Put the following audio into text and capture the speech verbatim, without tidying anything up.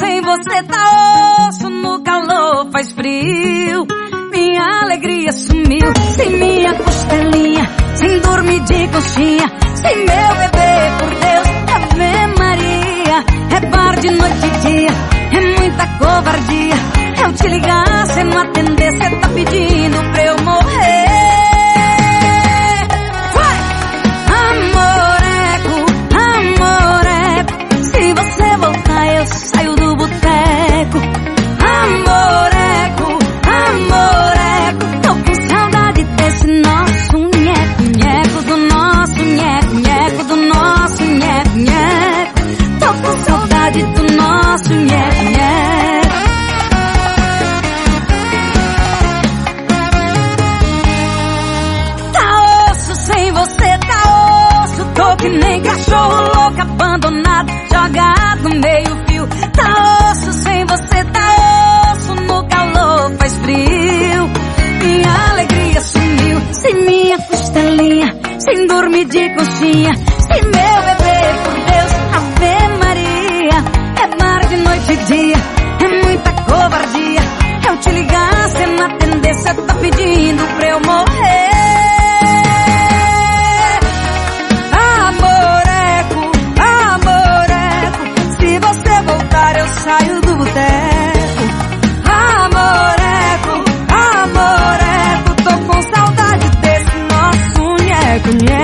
sem você tá osso, no calor faz frio. Minha alegria sumiu, sem minha costelinha, sem dormir de conchinha, sem meu bebê, por Deus, Ave Maria. É bar de noite e dia, é muita covardia. Eu te ligar, cê não atender, cê tá pedindo pra eu morrer. Vai! Amoreco, amoreco, se você voltar eu saio do boteco. Amoreco, amoreco, tô com saudade desse nosso nheco, nheco, do nosso nheco, nheco, do nosso nheco, nheco. Tô com saudade do nosso nheco, nheco. Tá osso sem você, tá osso, tô que nem cachorro louco abandonado, jogado no meio fio. Tá osso sem você, tá osso, no calor faz frio. Minha alegria sumiu, sem minha costelinha, sem dormir de conchinha, sem meu bebê, por Deus, Ave Maria. É bar de noite e dia, é muita covardia. Eu te ligar, cê não atender, cê tá pedindo pra eu morrer. Amoreco, amoreco, se você voltar eu saio do boteco. Amoreco, amoreco, tô com saudade desse nosso nheco, nheco.